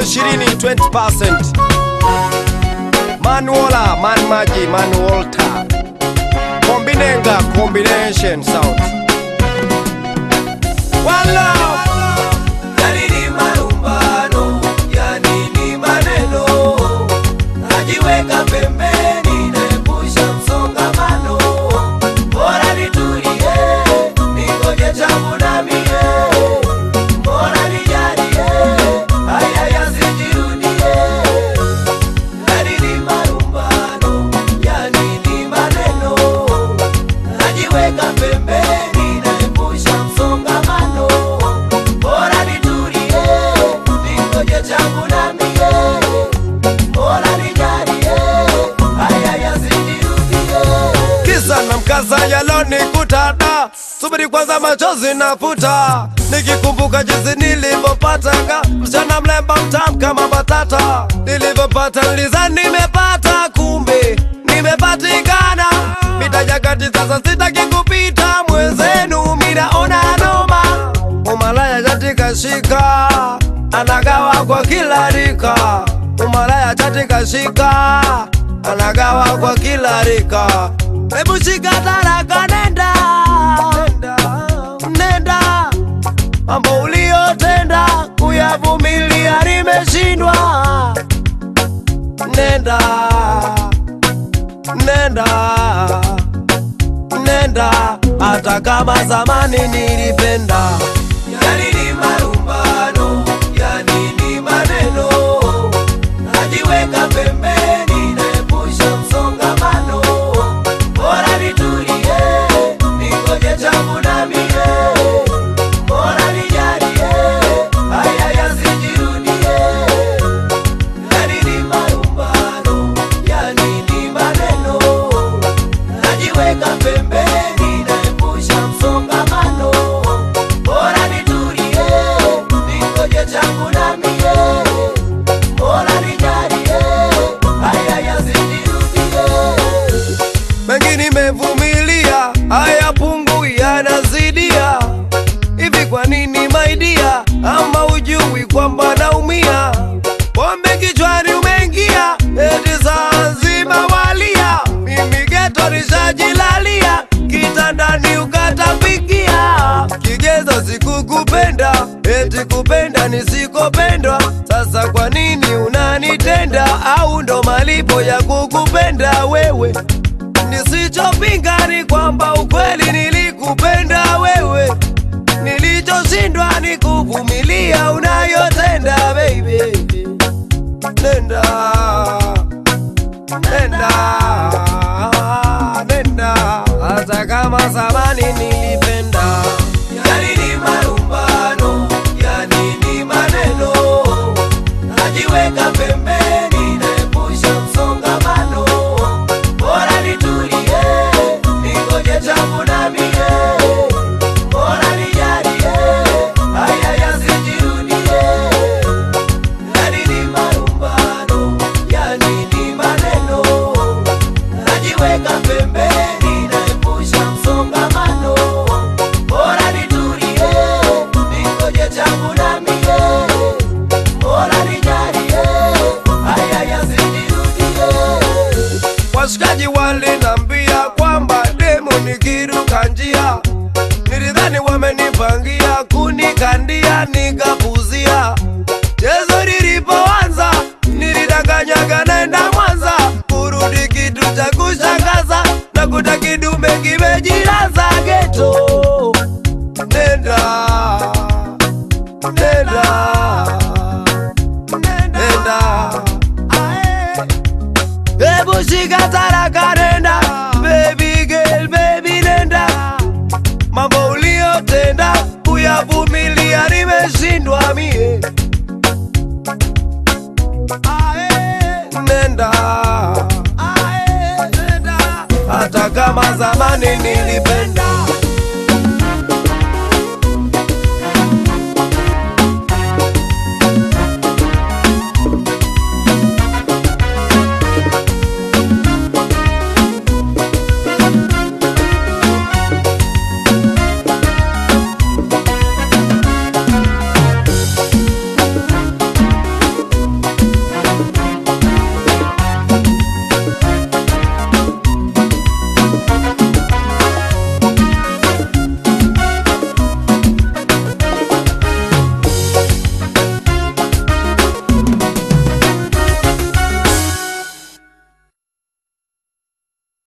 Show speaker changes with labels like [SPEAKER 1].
[SPEAKER 1] 20 20%. Manuola, Man Maji, Man Walter. Combinenga, combination sound. One love.
[SPEAKER 2] Yanini marumbano, yanini maneno, najiweka pembeni naepusha msongamano. Bora nitulie, ningoje changu na mie. Bora nijalie, haya yasijirudie. Yanini marumbano, yanini maneno, najiweka pembeni naepusha msongamano. Bora nitulie, ningoje changu na mie. Bora nijalie, haya yasijirudie.
[SPEAKER 1] Kisa na mkasa yalonikuta, subiri kwanza machozi nafuta. Nikikumbuka jinsi nilivyopatanga msichana mlemba mtamu kama batata. Nilivyopata nilizani nimepata, kumbe nimepatikana. Mitaja kati sasa sitaki kupita, mwenzenu minaona noma. Umalaya katika shika, anagawa kwa kila rika. Umalaya katika shika, anagawa kwa kila rika. Hebu shika taraka, nenda nenda, mambo uliotenda kuyavumilia nimeshindwa. Nenda nenda nenda, hata kama zamani nilipenda.
[SPEAKER 2] Yanini marumbano, yanini maneno, najiweka pembeni naepusha msongamano. Bora nitulie, ningoje changu na mie. Bora nijalie, haya yasijirudie. Yanini marumbano, yanini maneno, najiweka pembeni naepusha msongamano. Bora nitulie, ningoje changu na mie. Bora nijalie, haya yasijirudie.
[SPEAKER 1] Mengi nimevumilia, haya pungu yanazidia. Hivi kwa nini my dear, ama ujui kwamba naumia? Pombe kichwani umeingia, eti saa nzima walia. Mimi geto nishajilalia, kitandani ukatapikia. Kigezo sikukupenda, eti kupenda nisikopendwa. Sasa kwa nini unanitenda, au ndo malipo ya kukupenda wewe? Nisichopinga ni kwamba ukweli nilikupenda wewe. Nilichoshindwa ni kuvumilia unayotenda baby. Nenda nenda nenda, hata kama zamani nilipenda.
[SPEAKER 2] Yanini marumbano, yanini maneno, najiweka pembeni naepusha msongamano. Bora nitulie, ningoje changu na mie. Bora nijalie, haya yasijirudie. Yanini marumbano, yanini maneno, najiweka pembeni naepusha msongamano. Bora nitulie, ningoje changu na mie. Bora nijalie, haya yasijirudie.
[SPEAKER 1] Washikaji walinambia kwamba demo nikiruka njia. Nilidhani wamenipangia kunikandia, nikapuzia. Chezo lilipoanza nilidanganyaga naenda Mwanza, kurudi kitu cha kushangaza, na kuta kidume kimejilaza geto. Nenda nenda nenda, hebu shika taraka, nenda baby girl, baby nenda. Mambo uliotenda kuyavumilia nimeshindwa mie. Nenda